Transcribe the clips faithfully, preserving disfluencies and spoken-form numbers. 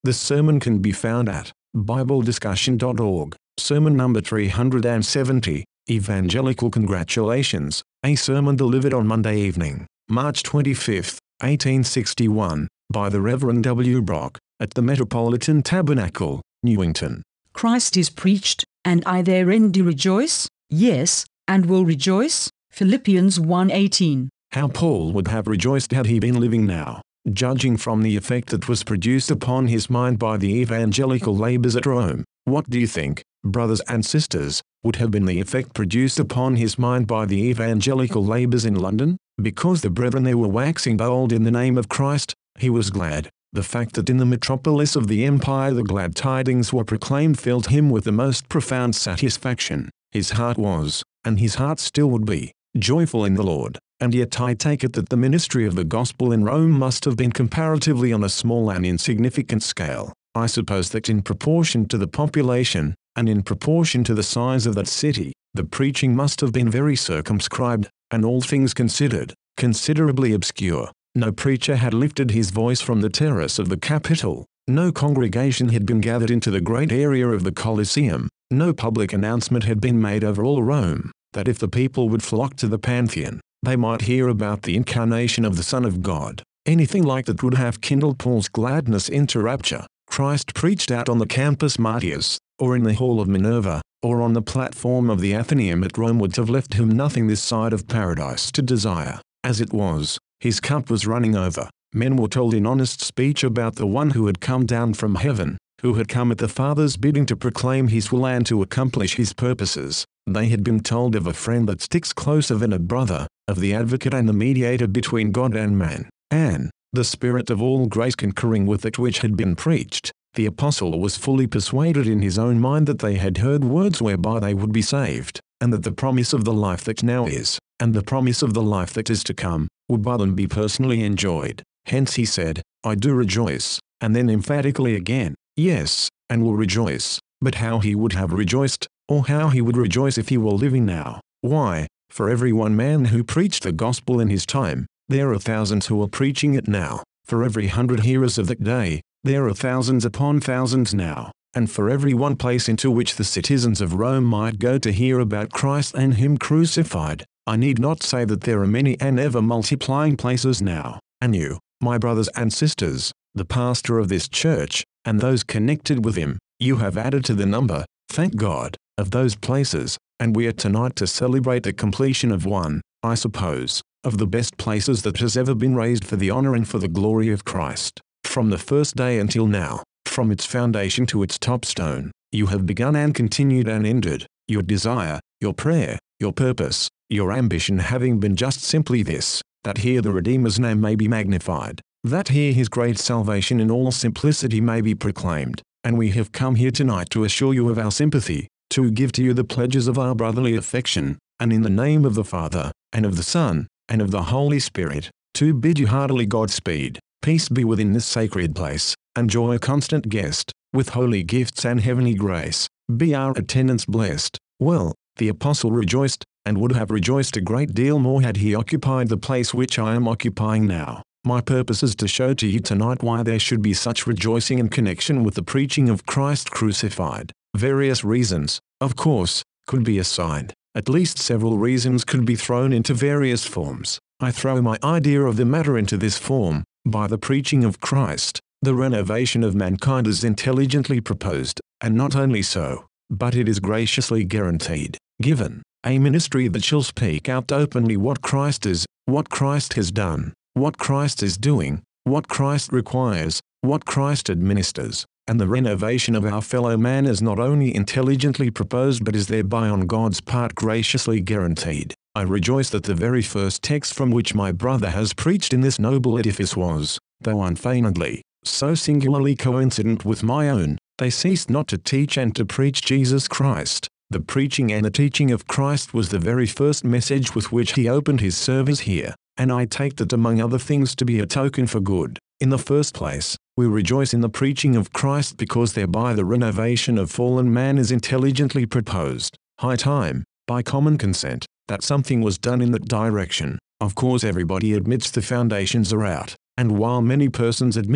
The sermon can be found at bible discussion dot org, sermon number three hundred seventy, Evangelical Congratulations, a sermon delivered on Monday evening, March twenty-fifth, eighteen sixty-one, by the Reverend W. Brock, at the Metropolitan Tabernacle, Newington. Christ is preached, and I therein do rejoice, yes, and will rejoice. Philippians one eighteen. How Paul would have rejoiced had he been living now, judging from the effect that was produced upon his mind by the evangelical labors at Rome. What do you think, brothers and sisters, would have been the effect produced upon his mind by the evangelical labors in London? Because the brethren there were waxing bold in the name of Christ, he was glad. The fact that in the metropolis of the empire the glad tidings were proclaimed filled him with the most profound satisfaction. His heart was, and his heart still would be, joyful in the Lord. And yet I take it that the ministry of the gospel in Rome must have been comparatively on a small and insignificant scale. I suppose that in proportion to the population, and in proportion to the size of that city, the preaching must have been very circumscribed, and all things considered, considerably obscure. No preacher had lifted his voice from the terrace of the Capitol. No congregation had been gathered into the great area of the Colosseum. No public announcement had been made over all Rome, that if the people would flock to the Pantheon, they might hear about the incarnation of the Son of God. Anything like that would have kindled Paul's gladness into rapture. Christ preached out on the Campus Martius, or in the hall of Minerva, or on the platform of the Athenaeum at Rome would have left him nothing this side of paradise to desire. As it was, his cup was running over. Men were told in honest speech about the one who had come down from heaven, who had come at the Father's bidding to proclaim his will and to accomplish his purposes. They had been told of a friend that sticks closer than a brother, of the advocate and the mediator between God and man, and the Spirit of all grace concurring with that which had been preached. The apostle was fully persuaded in his own mind that they had heard words whereby they would be saved, and that the promise of the life that now is, and the promise of the life that is to come, would by them be personally enjoyed. Hence he said, I do rejoice, and then emphatically again, yes, and will rejoice. But how he would have rejoiced, or how he would rejoice if he were living now. Why, for every one man who preached the gospel in his time, there are thousands who are preaching it now. For every hundred hearers of that day, there are thousands upon thousands now. And for every one place into which the citizens of Rome might go to hear about Christ and him crucified, I need not say that there are many and ever multiplying places now. And you, my brothers and sisters, the pastor of this church, and those connected with him, you have added to the number, thank God, of those places, and we are tonight to celebrate the completion of one, I suppose, of the best places that has ever been raised for the honor and for the glory of Christ. From the first day until now, from its foundation to its top stone, you have begun and continued and ended, your desire, your prayer, your purpose, your ambition having been just simply this, that here the Redeemer's name may be magnified, that here his great salvation in all simplicity may be proclaimed. And we have come here tonight to assure you of our sympathy, to give to you the pledges of our brotherly affection, and in the name of the Father, and of the Son, and of the Holy Spirit, to bid you heartily Godspeed. Peace be within this sacred place, and joy a constant guest, with holy gifts and heavenly grace. Be our attendance blessed. Well, the apostle rejoiced, and would have rejoiced a great deal more had he occupied the place which I am occupying now. My purpose is to show to you tonight why there should be such rejoicing in connection with the preaching of Christ crucified. Various reasons, of course, could be assigned. At least several reasons could be thrown into various forms. I throw my idea of the matter into this form. By the preaching of Christ, the renovation of mankind is intelligently proposed, and not only so, but it is graciously guaranteed, given, a ministry that shall speak out openly what Christ is, what Christ has done, what Christ is doing, what Christ requires, what Christ administers, and the renovation of our fellow man is not only intelligently proposed but is thereby on God's part graciously guaranteed. I rejoice that the very first text from which my brother has preached in this noble edifice was, though unfeignedly, so singularly coincident with my own, they ceased not to teach and to preach Jesus Christ. The preaching and the teaching of Christ was the very first message with which he opened his service here, and I take that among other things to be a token for good. In the first place, we rejoice in the preaching of Christ because thereby the renovation of fallen man is intelligently proposed. High time, by common consent, that something was done in that direction. Of course everybody admits the foundations are out, and while many persons admit it,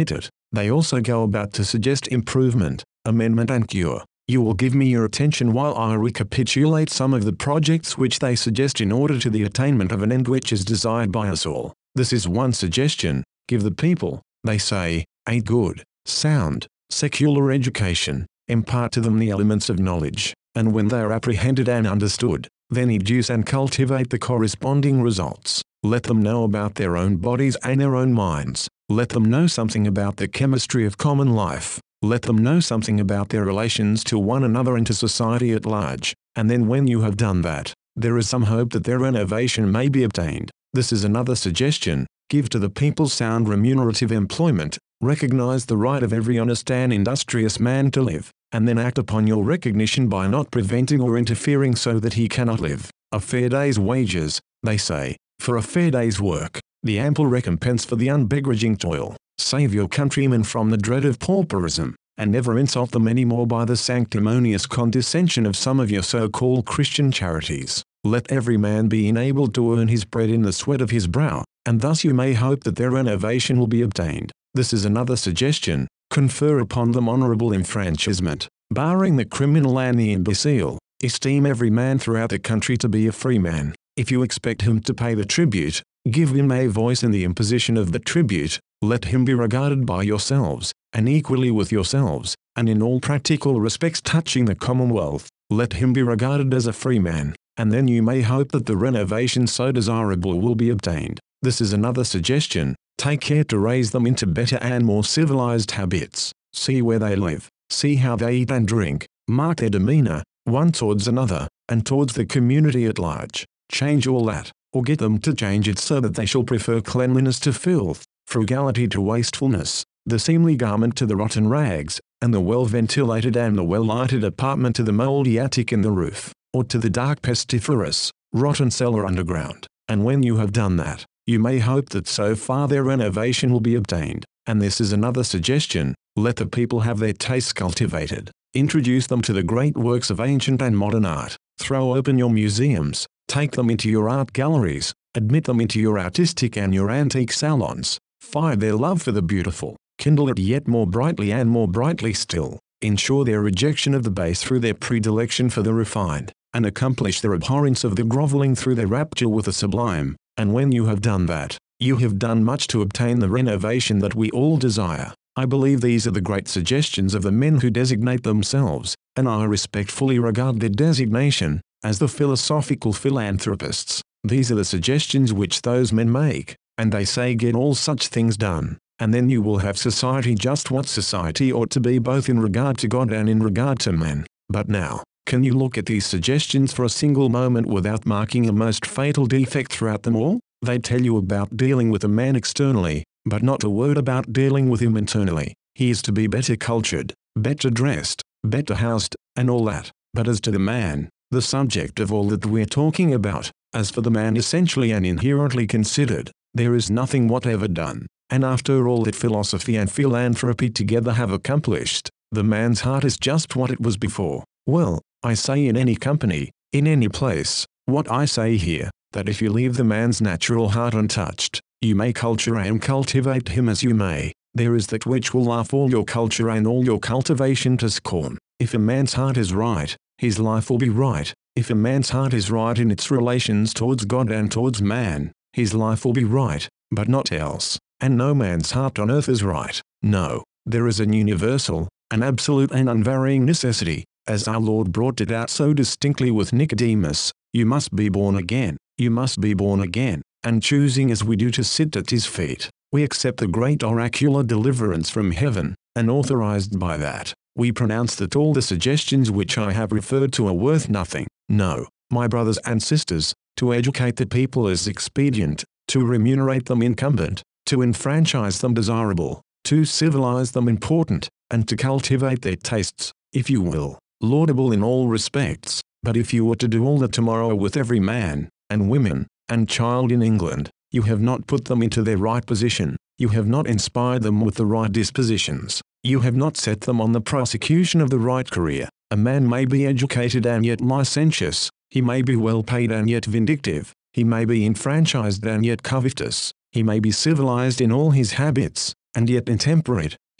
They also go about to suggest improvement, amendment and cure. You will give me your attention while I recapitulate some of the projects which they suggest in order to the attainment of an end which is desired by us all. This is one suggestion: give the people, they say, a good, sound, secular education, impart to them the elements of knowledge, and when they are apprehended and understood, then educe and cultivate the corresponding results. Let them know about their own bodies and their own minds. Let them know something about the chemistry of common life. Let them know something about their relations to one another and to society at large, and then when you have done that, there is some hope that their renovation may be obtained. This is another suggestion: give to the people sound remunerative employment, recognize the right of every honest and industrious man to live, and then act upon your recognition by not preventing or interfering so that he cannot live. A fair day's wages, they say, for a fair day's work, the ample recompense for the unbegrudging toil. Save your countrymen from the dread of pauperism, and never insult them any more by the sanctimonious condescension of some of your so-called Christian charities. Let every man be enabled to earn his bread in the sweat of his brow, and thus you may hope that their renovation will be obtained. This is another suggestion: confer upon them honorable enfranchisement, barring the criminal and the imbecile. Esteem every man throughout the country to be a free man. If you expect him to pay the tribute, give him a voice in the imposition of the tribute. Let him be regarded by yourselves, and equally with yourselves, and in all practical respects touching the commonwealth, let him be regarded as a free man, and then you may hope that the renovation so desirable will be obtained. This is another suggestion: take care to raise them into better and more civilized habits. See where they live, see how they eat and drink, mark their demeanor, one towards another, and towards the community at large. Change all that, or get them to change it so that they shall prefer cleanliness to filth, frugality to wastefulness, the seemly garment to the rotten rags, and the well-ventilated and the well-lighted apartment to the mouldy attic in the roof, or to the dark pestiferous, rotten cellar underground. And when you have done that, you may hope that so far their renovation will be obtained. And this is another suggestion: let the people have their tastes cultivated. Introduce them to the great works of ancient and modern art. Throw open your museums, take them into your art galleries, admit them into your artistic and your antique salons. Fire their love for the beautiful, kindle it yet more brightly and more brightly still, ensure their rejection of the base through their predilection for the refined, and accomplish their abhorrence of the groveling through their rapture with the sublime. And when you have done that, you have done much to obtain the renovation that we all desire. I believe these are the great suggestions of the men who designate themselves, and I respectfully regard their designation, as the philosophical philanthropists. These are the suggestions which those men make, and they say get all such things done, and then you will have society just what society ought to be both in regard to God and in regard to man. But now, can you look at these suggestions for a single moment without marking a most fatal defect throughout them all? They tell you about dealing with a man externally, but not a word about dealing with him internally. He is to be better cultured, better dressed, better housed, and all that. But as to the man, the subject of all that we're talking about, as for the man essentially and inherently considered, there is nothing whatever done. And after all that philosophy and philanthropy together have accomplished, the man's heart is just what it was before. Well, I say in any company, in any place, what I say here, that if you leave the man's natural heart untouched, you may culture and cultivate him as you may, there is that which will laugh all your culture and all your cultivation to scorn. If a man's heart is right, his life will be right. If a man's heart is right in its relations towards God and towards man, his life will be right, but not else. And no man's heart on earth is right. No, there is an universal, an absolute and unvarying necessity, as our Lord brought it out so distinctly with Nicodemus: you must be born again, you must be born again. And choosing as we do to sit at his feet, we accept the great oracular deliverance from heaven, and authorized by that, we pronounce that all the suggestions which I have referred to are worth nothing. No, my brothers and sisters, to educate the people is expedient, to remunerate them incumbent, to enfranchise them desirable, to civilize them important, and to cultivate their tastes, if you will, laudable in all respects. But if you were to do all that tomorrow with every man, and women, and child in England, you have not put them into their right position, you have not inspired them with the right dispositions, you have not set them on the prosecution of the right career. A man may be educated and yet licentious, he may be well paid and yet vindictive, he may be enfranchised and yet covetous, he may be civilized in all his habits, and yet intemperate,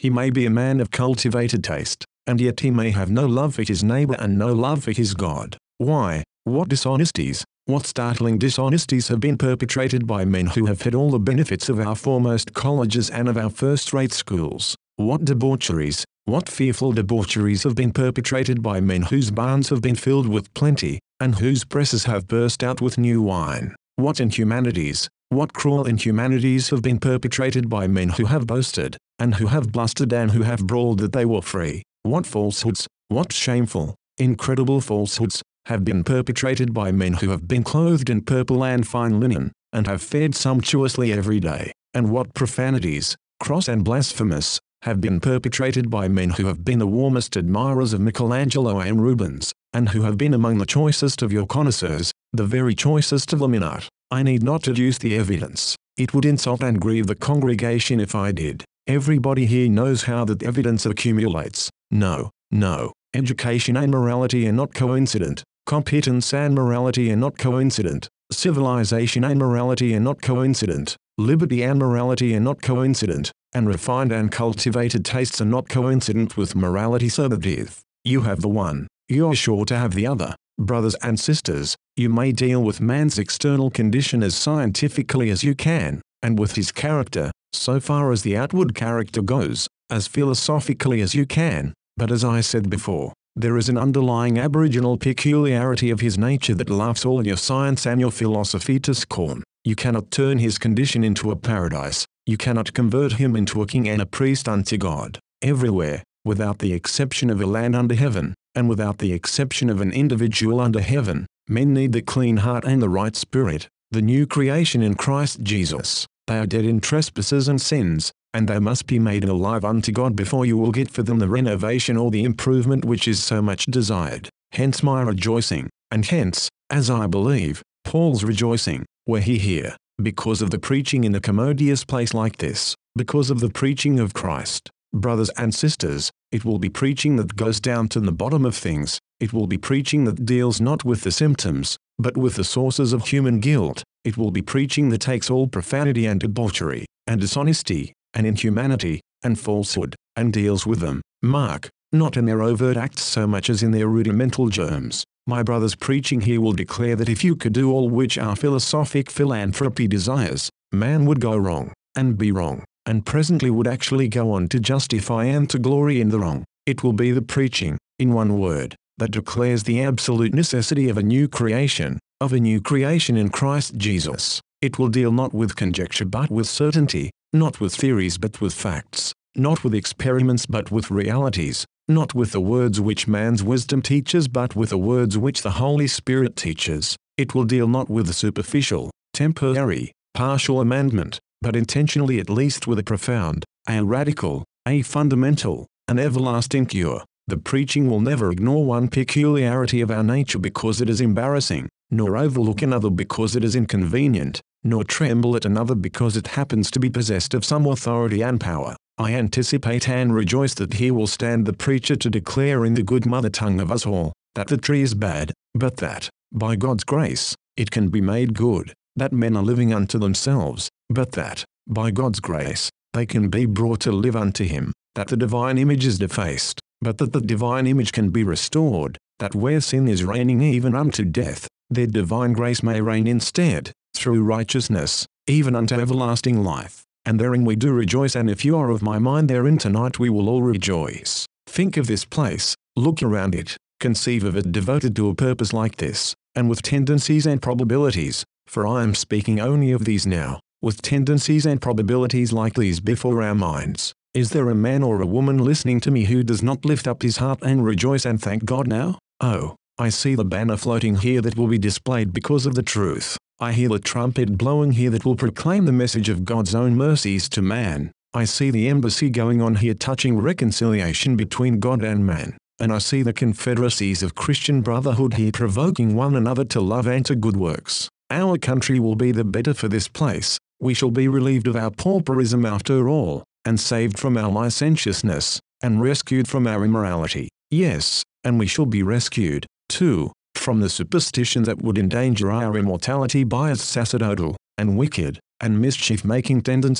He may be a man of cultivated taste, and yet he may have no love for his neighbor and no love for his God. Why? What dishonesties, what startling dishonesties have been perpetrated by men who have had all the benefits of our foremost colleges and of our first-rate schools? What debaucheries, what fearful debaucheries have been perpetrated by men whose barns have been filled with plenty, and whose presses have burst out with new wine? What inhumanities, what cruel inhumanities have been perpetrated by men who have boasted, and who have blustered and who have brawled that they were free? What falsehoods, what shameful, incredible falsehoods, have been perpetrated by men who have been clothed in purple and fine linen, and have fared sumptuously every day? And what profanities, cross and blasphemous, have been perpetrated by men who have been the warmest admirers of Michelangelo and Rubens, and who have been among the choicest of your connoisseurs, the very choicest of them in art? I need not adduce the evidence. It would insult and grieve the congregation if I did. Everybody here knows how that evidence accumulates. No, no. Education and morality are not coincident. Competence and morality are not coincident. Civilization and morality are not coincident. Liberty and morality are not coincident. And refined and cultivated tastes are not coincident with morality. So that if you have the one, you're sure to have the other. Brothers and sisters, you may deal with man's external condition as scientifically as you can, and with his character, so far as the outward character goes, as philosophically as you can, but as I said before, there is an underlying aboriginal peculiarity of his nature that laughs all your science and your philosophy to scorn. You cannot turn his condition into a paradise. You cannot convert him into a king and a priest unto God. Everywhere, without the exception of a land under heaven, and without the exception of an individual under heaven, men need the clean heart and the right spirit, the new creation in Christ Jesus. They are dead in trespasses and sins, and they must be made alive unto God before you will get for them the renovation or the improvement which is so much desired. Hence my rejoicing, and hence, as I believe, Paul's rejoicing, were he here, because of the preaching in a commodious place like this, because of the preaching of Christ. Brothers and sisters, it will be preaching that goes down to the bottom of things. It will be preaching that deals not with the symptoms, but with the sources of human guilt. It will be preaching that takes all profanity and debauchery, and dishonesty, and inhumanity, and falsehood, and deals with them, mark, not in their overt acts so much as in their rudimental germs. My brother's preaching here will declare that if you could do all which our philosophic philanthropy desires, man would go wrong, and be wrong, and presently would actually go on to justify and to glory in the wrong. It will be the preaching, in one word, that declares the absolute necessity of a new creation, of a new creation in Christ Jesus. It will deal not with conjecture but with certainty, not with theories but with facts, not with experiments but with realities, not with the words which man's wisdom teaches but with the words which the Holy Spirit teaches. It will deal not with a superficial, temporary, partial amendment, but intentionally at least with a profound, a radical, a fundamental, an everlasting cure. The preaching will never ignore one peculiarity of our nature because it is embarrassing, nor overlook another because it is inconvenient, nor tremble at another because it happens to be possessed of some authority and power. I anticipate and rejoice that here will stand the preacher to declare in the good mother tongue of us all, that the tree is bad, but that, by God's grace, it can be made good, that men are living unto themselves, but that, by God's grace, they can be brought to live unto Him, that the divine image is defaced, but that the divine image can be restored, that where sin is reigning even unto death, their divine grace may reign instead, through righteousness, even unto everlasting life. And therein we do rejoice, and if you are of my mind therein tonight we will all rejoice. Think of this place, look around it, conceive of it devoted to a purpose like this, and with tendencies and probabilities, for I am speaking only of these now, with tendencies and probabilities like these before our minds. Is there a man or a woman listening to me who does not lift up his heart and rejoice and thank God now? Oh, I see the banner floating here that will be displayed because of the truth. I hear the trumpet blowing here that will proclaim the message of God's own mercies to man. I see the embassy going on here touching reconciliation between God and man. And I see the confederacies of Christian brotherhood here provoking one another to love and to good works. Our country will be the better for this place. We shall be relieved of our pauperism after all, and saved from our licentiousness, and rescued from our immorality. Yes, and we shall be rescued, too, from the superstition that would endanger our immortality by its sacerdotal, and wicked, and mischief-making tendencies,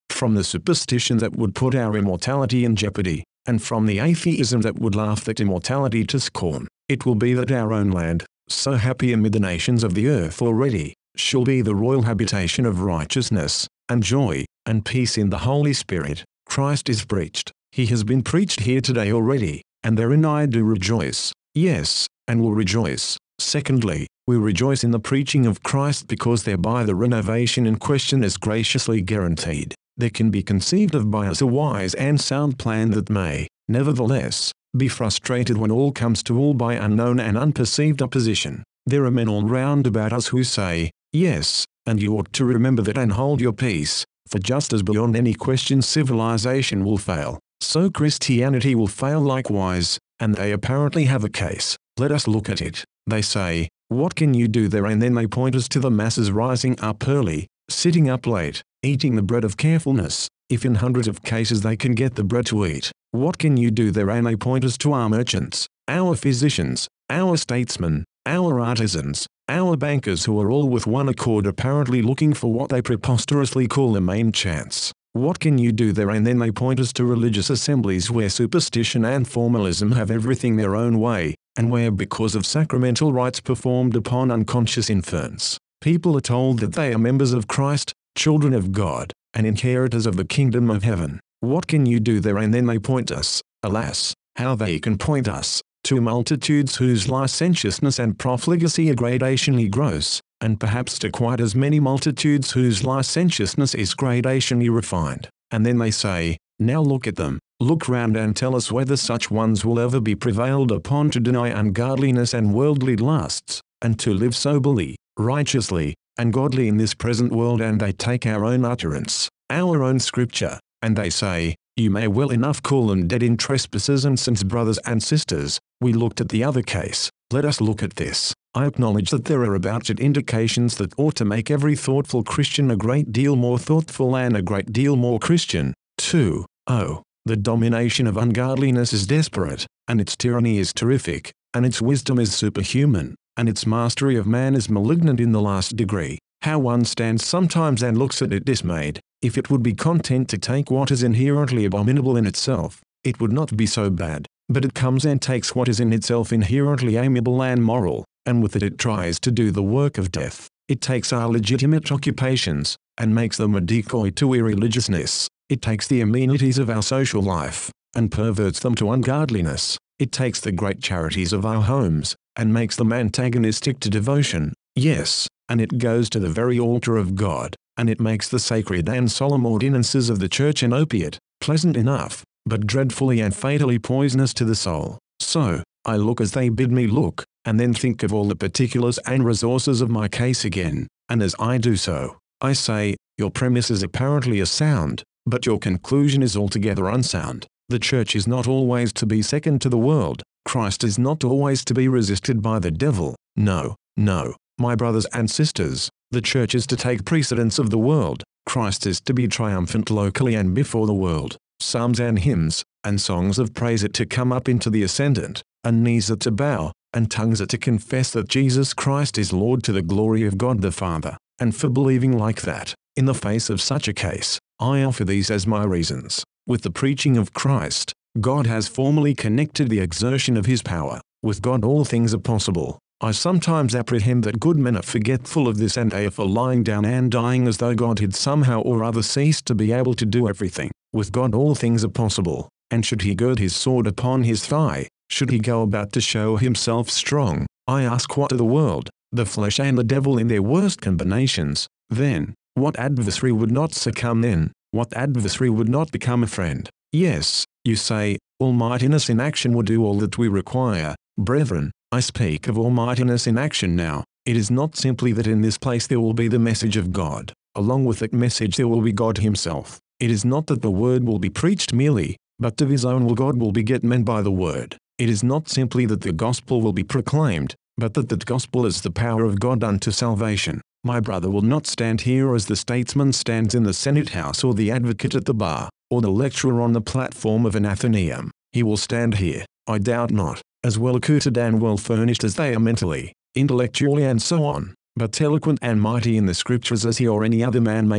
from the superstition that would put our immortality in jeopardy, and from the atheism that would laugh that immortality to scorn. It will be that our own land, so happy amid the nations of the earth already, shall be the royal habitation of righteousness, and joy, and peace in the Holy Spirit. Christ is preached. He has been preached here today already, and therein I do rejoice. Yes, and will rejoice. Secondly, we rejoice in the preaching of Christ because thereby the renovation in question is graciously guaranteed. There can be conceived of by us a wise and sound plan that may, nevertheless, be frustrated when all comes to all by unknown and unperceived opposition. There are men all round about us who say, yes, and you ought to remember that and hold your peace, for just as beyond any question civilization will fail, so Christianity will fail likewise, and they apparently have a case. Let us look at it. They say, what can you do there? And then they point us to the masses rising up early, sitting up late, eating the bread of carefulness, if in hundreds of cases they can get the bread to eat. What can you do there? And they point us to our merchants, our physicians, our statesmen, our artisans, our bankers, who are all with one accord apparently looking for what they preposterously call the main chance. What can you do there? And then they point us to religious assemblies where superstition and formalism have everything their own way, and where because of sacramental rites performed upon unconscious infants, people are told that they are members of Christ, children of God, and inheritors of the kingdom of heaven. What can you do there? And then they point us, alas, how they can point us, to multitudes whose licentiousness and profligacy are gradationally gross, and perhaps to quite as many multitudes whose licentiousness is gradationally refined. And then they say, now look at them, look round and tell us whether such ones will ever be prevailed upon to deny ungodliness and worldly lusts, and to live soberly, righteously, and godly in this present world. And they take our own utterance, our own scripture, and they say, you may well enough call them dead in trespasses and sins. Brothers and sisters, we looked at the other case, let us look at this. I acknowledge that there are about it indications that ought to make every thoughtful Christian a great deal more thoughtful and a great deal more Christian, too. Oh, the domination of ungodliness is desperate, and its tyranny is terrific, and its wisdom is superhuman, and its mastery of man is malignant in the last degree. How one stands sometimes and looks at it dismayed. If it would be content to take what is inherently abominable in itself, it would not be so bad, but it comes and takes what is in itself inherently amiable and moral, and with it it tries to do the work of death. It takes our legitimate occupations, and makes them a decoy to irreligiousness. It takes the amenities of our social life, and perverts them to ungodliness. It takes the great charities of our homes, and makes them antagonistic to devotion. Yes, and it goes to the very altar of God, and it makes the sacred and solemn ordinances of the church an opiate, pleasant enough, but dreadfully and fatally poisonous to the soul. So, I look as they bid me look, and then think of all the particulars and resources of my case again, and as I do so, I say, your premises apparently are sound, but your conclusion is altogether unsound. The church is not always to be second to the world. Christ is not always to be resisted by the devil. No, no, my brothers and sisters, the church is to take precedence of the world. Christ is to be triumphant locally and before the world. Psalms and hymns, and songs of praise are to come up into the ascendant, and knees are to bow, and tongues are to confess that Jesus Christ is Lord to the glory of God the Father. And for believing like that, in the face of such a case, I offer these as my reasons. With the preaching of Christ, God has formally connected the exertion of his power. With God all things are possible. I sometimes apprehend that good men are forgetful of this and are for lying down and dying as though God had somehow or other ceased to be able to do everything. With God all things are possible, and should he gird his sword upon his thigh, should he go about to show himself strong, I ask what are the world, the flesh and the devil in their worst combinations, then, what adversary would not succumb then, what adversary would not become a friend? Yes, you say, almightiness in action would do all that we require. Brethren, I speak of almightiness in action now. It is not simply that in this place there will be the message of God. Along with that message there will be God himself. It is not that the word will be preached merely, but of his own will God will beget men by the word. It is not simply that the gospel will be proclaimed, but that that gospel is the power of God unto salvation. My brother will not stand here as the statesman stands in the Senate House or the advocate at the bar, or the lecturer on the platform of an Athenaeum. He will stand here, I doubt not, as well accoutred and well furnished as they are mentally, intellectually and so on, but eloquent and mighty in the scriptures as he or any other man may be.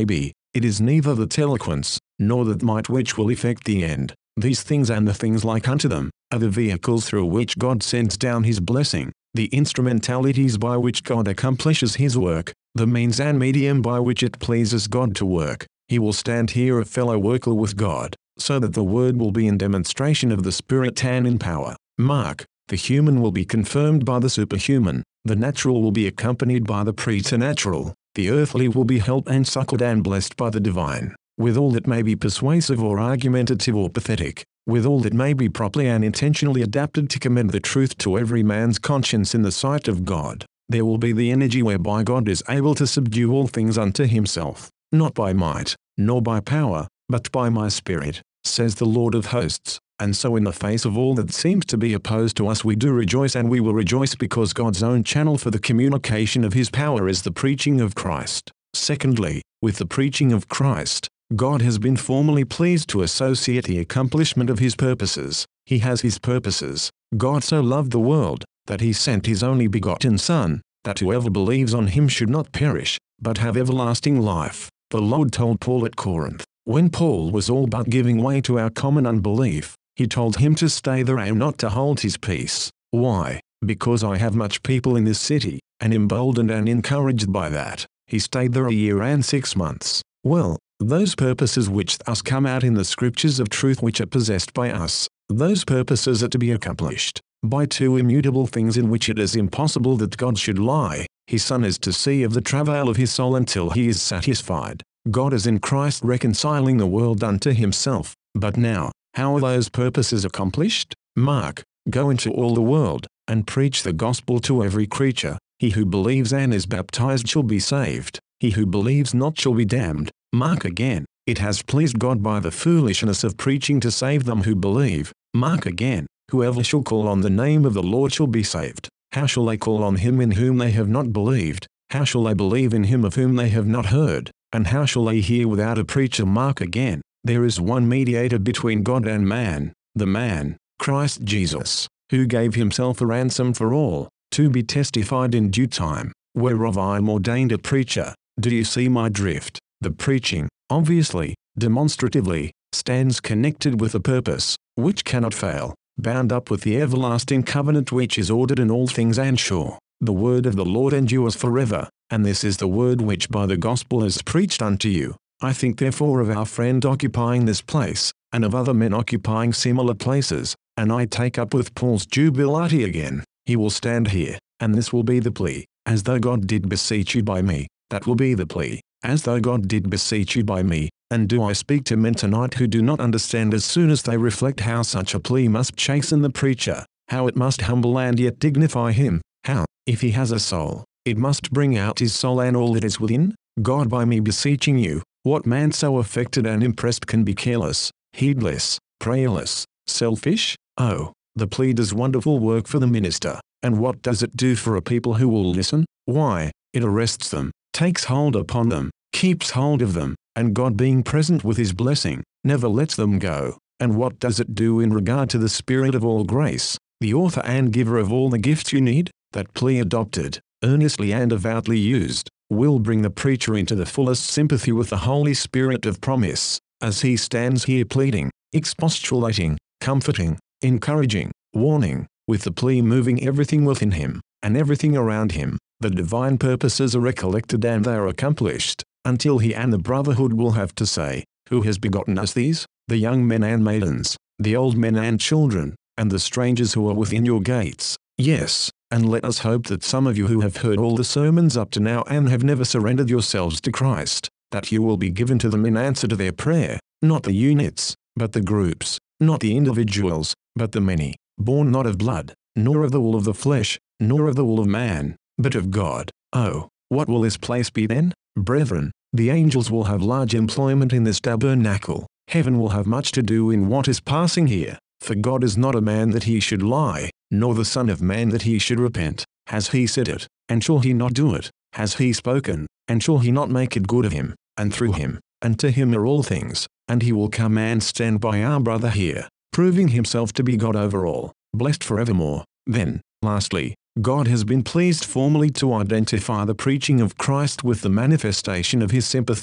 It is neither that eloquence, nor that might which will effect the end. These things and the things like unto them, are the vehicles through which God sends down his blessing, the instrumentalities by which God accomplishes his work, the means and medium by which it pleases God to work. He will stand here a fellow worker with God, so that the word will be in demonstration of the Spirit and in power. Mark, the human will be confirmed by the superhuman, the natural will be accompanied by the preternatural, the earthly will be helped and suckled and blessed by the divine, with all that may be persuasive or argumentative or pathetic, with all that may be properly and intentionally adapted to commend the truth to every man's conscience in the sight of God. There will be the energy whereby God is able to subdue all things unto himself, not by might, nor by power, but by my Spirit, says the Lord of hosts. And so in the face of all that seems to be opposed to us we do rejoice, and we will rejoice because God's own channel for the communication of his power is the preaching of Christ. Secondly, with the preaching of Christ, God has been formally pleased to associate the accomplishment of his purposes. He has his purposes. God so loved the world, that he sent his only begotten Son, that whoever believes on him should not perish, but have everlasting life. The Lord told Paul at Corinth, when Paul was all but giving way to our common unbelief, he told him to stay there and not to hold his peace. Why? Because I have much people in this city, and emboldened and encouraged by that, he stayed there a year and six months. Well, those purposes which thus come out in the scriptures of truth which are possessed by us, those purposes are to be accomplished by two immutable things in which it is impossible that God should lie. His Son is to see of the travail of his soul until he is satisfied. God is in Christ reconciling the world unto himself. But now, how are those purposes accomplished? Mark, go into all the world, and preach the gospel to every creature. He who believes and is baptized shall be saved. He who believes not shall be damned. Mark again, it has pleased God by the foolishness of preaching to save them who believe. Mark again, whoever shall call on the name of the Lord shall be saved. How shall they call on him in whom they have not believed? How shall they believe in him of whom they have not heard? And how shall they hear without a preacher? Mark again, there is one mediator between God and man, the man, Christ Jesus, who gave himself a ransom for all, to be testified in due time, whereof I am ordained a preacher. Do you see my drift? The preaching, obviously, demonstratively, stands connected with a purpose, which cannot fail, bound up with the everlasting covenant which is ordered in all things and sure. The word of the Lord endures forever, and this is the word which by the gospel is preached unto you. I think therefore of our friend occupying this place, and of other men occupying similar places, and I take up with Paul's jubilati again. He will stand here, and this will be the plea, as though God did beseech you by me. That will be the plea, as though God did beseech you by me. And do I speak to men tonight who do not understand as soon as they reflect how such a plea must chasten the preacher, how it must humble and yet dignify him, how, if he has a soul, it must bring out his soul and all that is within? God, by me beseeching you, what man so affected and impressed can be careless, heedless, prayerless, selfish? Oh, the plea does wonderful work for the minister. And what does it do for a people who will listen? Why, it arrests them, takes hold upon them, keeps hold of them, and God being present with his blessing, never lets them go. And what does it do in regard to the Spirit of all grace, the author and giver of all the gifts you need? That plea adopted, earnestly and devoutly used, will bring the preacher into the fullest sympathy with the Holy Spirit of promise, as he stands here pleading, expostulating, comforting, encouraging, warning, with the plea moving everything within him, and everything around him. The divine purposes are recollected and they are accomplished, until he and the brotherhood will have to say, who has begotten us these? The young men and maidens, the old men and children, and the strangers who are within your gates. Yes, and let us hope that some of you who have heard all the sermons up to now and have never surrendered yourselves to Christ, that you will be given to them in answer to their prayer, not the units, but the groups, not the individuals, but the many, born not of blood, nor of the will of the flesh, nor of the will of man, but of God. Oh, what will this place be then? Brethren, the angels will have large employment in this tabernacle. Heaven will have much to do in what is passing here, for God is not a man that he should lie, nor the Son of Man that he should repent. Has he said it, and shall he not do it? Has he spoken, and shall he not make it good of him, and through him, and to him are all things? And he will come and stand by our brother here, proving himself to be God over all, blessed forevermore. Then, lastly, God has been pleased formally to identify the preaching of Christ with the manifestation of his sympathies.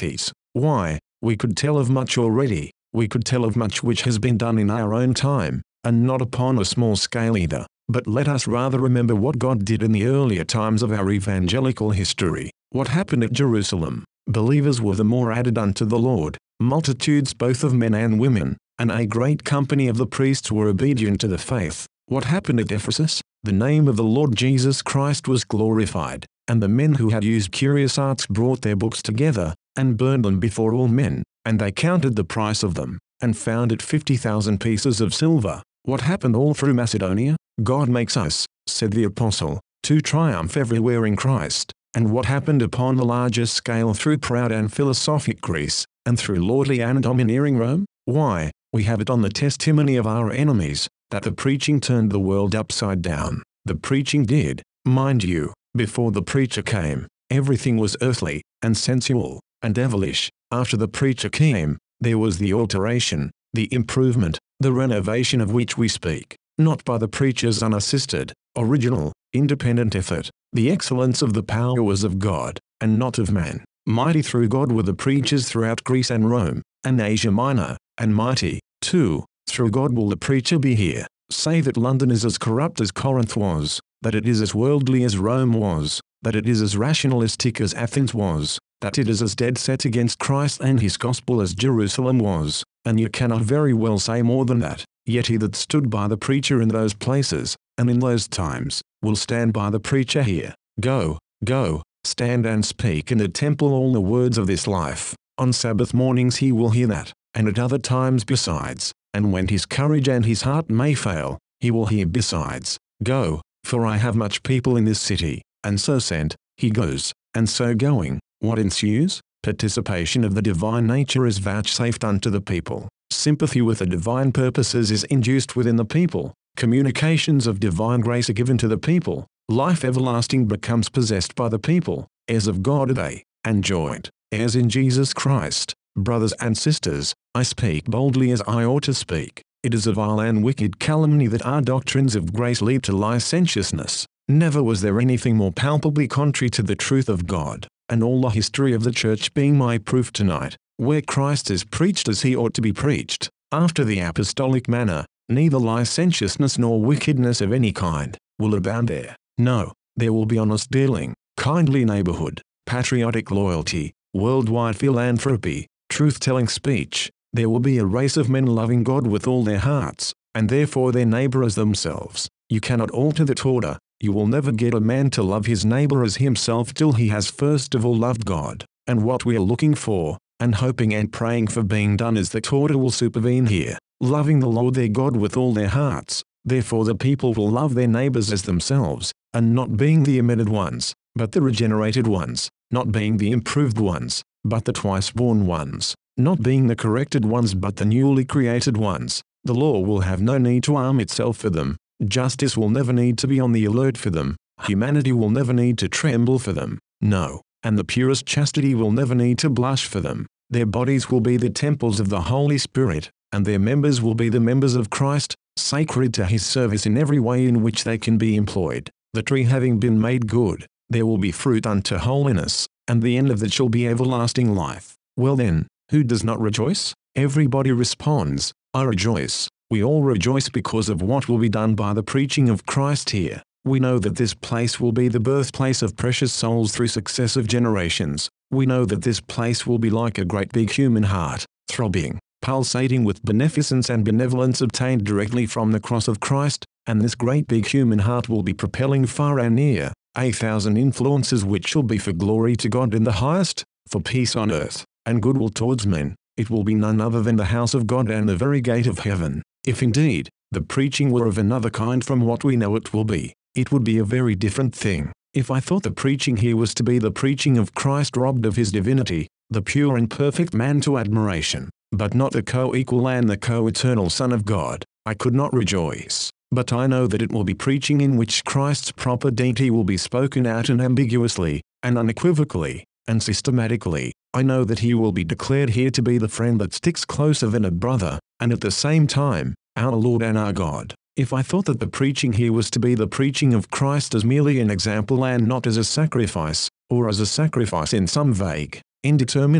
Why, we could tell of much already, we could tell of much which has been done in our own time, and not upon a small scale either. But let us rather remember what God did in the earlier times of our evangelical history. What happened at Jerusalem? Believers were the more added unto the Lord, multitudes both of men and women, and a great company of the priests were obedient to the faith. What happened at Ephesus? The name of the Lord Jesus Christ was glorified, and the men who had used curious arts brought their books together, and burned them before all men, and they counted the price of them, and found it fifty thousand pieces of silver. What happened all through Macedonia? God makes us, said the apostle, to triumph everywhere in Christ. And what happened upon the larger scale through proud and philosophic Greece, and through lordly and domineering Rome? Why, we have it on the testimony of our enemies, that the preaching turned the world upside down. The preaching did, mind you, before the preacher came, everything was earthly, and sensual, and devilish. After the preacher came, there was the alteration, the improvement, the renovation of which we speak, not by the preacher's unassisted, original, independent effort. The excellence of the power was of God, and not of man. Mighty through God were the preachers throughout Greece and Rome, and Asia Minor, and mighty, too, through God will the preacher be here. Say that London is as corrupt as Corinth was, that it is as worldly as Rome was, that it is as rationalistic as Athens was, that it is as dead set against Christ and his gospel as Jerusalem was, and you cannot very well say more than that. Yet he that stood by the preacher in those places, and in those times, will stand by the preacher here. Go, go, stand and speak in the temple all the words of this life. On Sabbath mornings he will hear that, and at other times besides, and when his courage and his heart may fail, he will hear besides. Go, for I have much people in this city. And so sent, he goes, and so going, what ensues? Participation of the divine nature is vouchsafed unto the people. Sympathy with the divine purposes is induced within the people. Communications of divine grace are given to the people. Life everlasting becomes possessed by the people. Heirs of God are they, and joint heirs in Jesus Christ. Brothers and sisters, I speak boldly as I ought to speak. It is a vile and wicked calumny that our doctrines of grace lead to licentiousness. Never was there anything more palpably contrary to the truth of God, and all the history of the church being my proof tonight, where Christ is preached as he ought to be preached, after the apostolic manner, neither licentiousness nor wickedness of any kind will abound there. No, there will be honest dealing, kindly neighborhood, patriotic loyalty, worldwide philanthropy, truth-telling speech. There will be a race of men loving God with all their hearts, and therefore their neighbor as themselves. You cannot alter that order. You will never get a man to love his neighbor as himself till he has first of all loved God. And what we are looking for, and hoping and praying for being done is that order will supervene here, loving the Lord their God with all their hearts. Therefore the people will love their neighbors as themselves, and not being the omitted ones, but the regenerated ones, not being the improved ones, but the twice-born ones, not being the corrected ones but the newly created ones. The law will have no need to arm itself for them. Justice will never need to be on the alert for them. Humanity will never need to tremble for them. No, and the purest chastity will never need to blush for them. Their bodies will be the temples of the Holy Spirit, and their members will be the members of Christ, sacred to his service in every way in which they can be employed. The tree having been made good, there will be fruit unto holiness, and the end of it shall be everlasting life. Well then, who does not rejoice? Everybody responds, I rejoice. We all rejoice because of what will be done by the preaching of Christ here. We know that this place will be the birthplace of precious souls through successive generations. We know that this place will be like a great big human heart, throbbing, pulsating with beneficence and benevolence obtained directly from the cross of Christ, and this great big human heart will be propelling far and near a thousand influences which shall be for glory to God in the highest, for peace on earth, and goodwill towards men. It will be none other than the house of God and the very gate of heaven. If indeed, the preaching were of another kind from what we know it will be, it would be a very different thing. If I thought the preaching here was to be the preaching of Christ robbed of his divinity, the pure and perfect man to admiration, but not the co-equal and the co-eternal Son of God, I could not rejoice. But I know that it will be preaching in which Christ's proper deity will be spoken out unambiguously, and unequivocally, and systematically. I know that he will be declared here to be the friend that sticks closer than a brother, and at the same time, our Lord and our God. If I thought that the preaching here was to be the preaching of Christ as merely an example and not as a sacrifice, or as a sacrifice in some vague, indeterminate,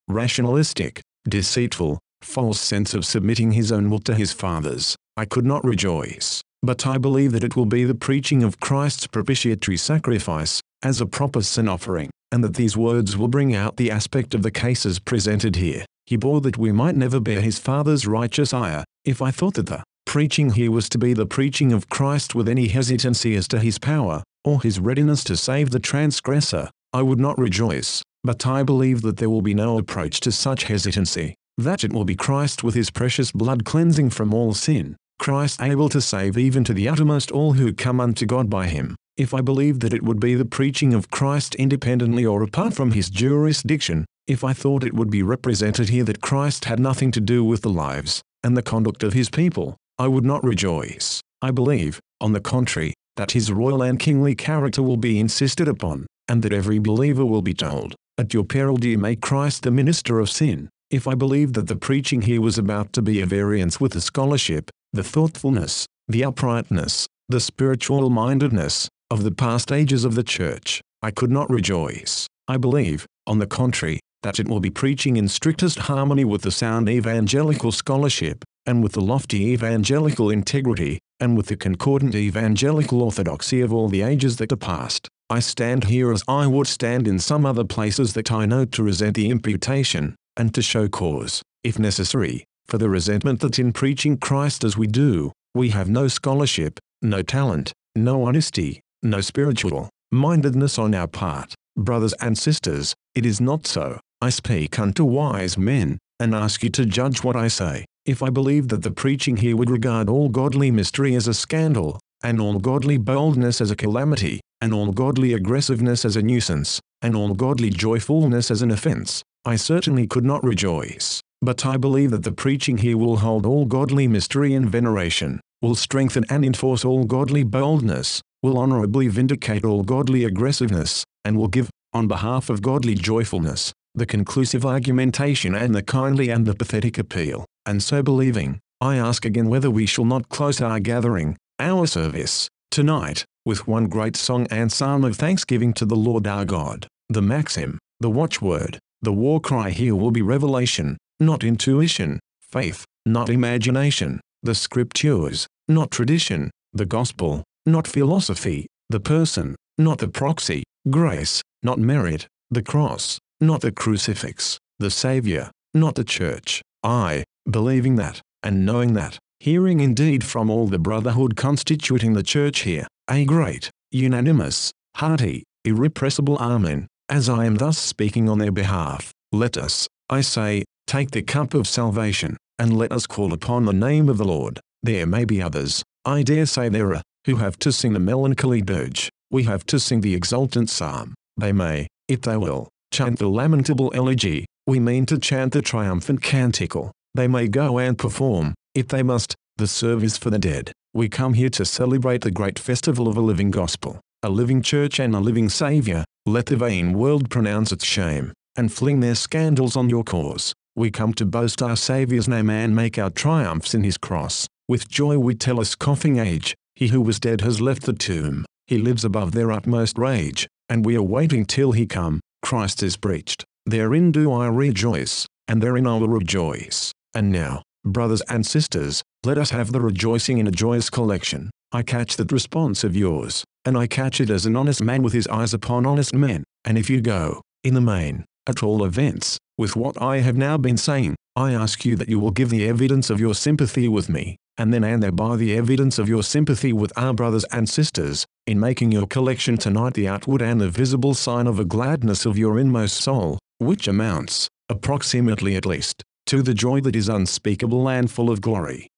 rationalistic, deceitful, false sense of submitting his own will to his Father's, I could not rejoice. But I believe that it will be the preaching of Christ's propitiatory sacrifice, as a proper sin offering, and that these words will bring out the aspect of the cases presented here. He bore that we might never bear his Father's righteous ire. If I thought that the preaching here was to be the preaching of Christ with any hesitancy as to his power, or his readiness to save the transgressor, I would not rejoice. But I believe that there will be no approach to such hesitancy, that it will be Christ with his precious blood cleansing from all sin, Christ able to save even to the uttermost all who come unto God by him. If I believed that it would be the preaching of Christ independently or apart from his jurisdiction, if I thought it would be represented here that Christ had nothing to do with the lives and the conduct of his people, I would not rejoice. I believe, on the contrary, that his royal and kingly character will be insisted upon, and that every believer will be told, at your peril do you make Christ the minister of sin. If I believed that the preaching here was about to be a variance with the scholarship, the thoughtfulness, the uprightness, the spiritual mindedness of the past ages of the church, I could not rejoice. I believe, on the contrary, that it will be preaching in strictest harmony with the sound evangelical scholarship, and with the lofty evangelical integrity, and with the concordant evangelical orthodoxy of all the ages that are past. I stand here as I would stand in some other places that I know to resent the imputation, and to show cause, if necessary, for the resentment that in preaching Christ as we do, we have no scholarship, no talent, no honesty, no spiritual mindedness on our part. Brothers and sisters, it is not so. I speak unto wise men, and ask you to judge what I say. If I believed that the preaching here would regard all godly mystery as a scandal, and all godly boldness as a calamity, and all godly aggressiveness as a nuisance, and all godly joyfulness as an offense, I certainly could not rejoice. But I believe that the preaching here will hold all godly mystery in veneration, will strengthen and enforce all godly boldness, will honorably vindicate all godly aggressiveness, and will give, on behalf of godly joyfulness, the conclusive argumentation and the kindly and the pathetic appeal. And so believing, I ask again whether we shall not close our gathering, our service, tonight, with one great song and psalm of thanksgiving to the Lord our God. The maxim, the watchword, the war cry here will be revelation, not intuition, faith, not imagination, the scriptures, not tradition, the gospel, not philosophy, the person, not the proxy, grace, not merit, the cross, not the crucifix, the Savior, not the church. I, believing that, and knowing that, hearing indeed from all the brotherhood constituting the church here, a great, unanimous, hearty, irrepressible Amen, as I am thus speaking on their behalf, let us, I say, take the cup of salvation, and let us call upon the name of the Lord. There may be others, I dare say there are, who have to sing the melancholy dirge, we have to sing the exultant psalm, they may, if they will, chant the lamentable elegy, we mean to chant the triumphant canticle, they may go and perform, if they must, the service for the dead. We come here to celebrate the great festival of a living gospel, a living church and a living Saviour. Let the vain world pronounce its shame, and fling their scandals on your cause. We come to boast our Saviour's name and make our triumphs in his cross. With joy we tell a scoffing age, he who was dead has left the tomb, he lives above their utmost rage, and we are waiting till he come. Christ is preached, therein do I rejoice, and therein I will rejoice. And now, brothers and sisters, let us have the rejoicing in a joyous collection. I catch that response of yours, and I catch it as an honest man with his eyes upon honest men, and if you go, in the main, at all events, with what I have now been saying, I ask you that you will give the evidence of your sympathy with me, and then and thereby the evidence of your sympathy with our brothers and sisters, in making your collection tonight the outward and the visible sign of a gladness of your inmost soul, which amounts, approximately at least, to the joy that is unspeakable and full of glory.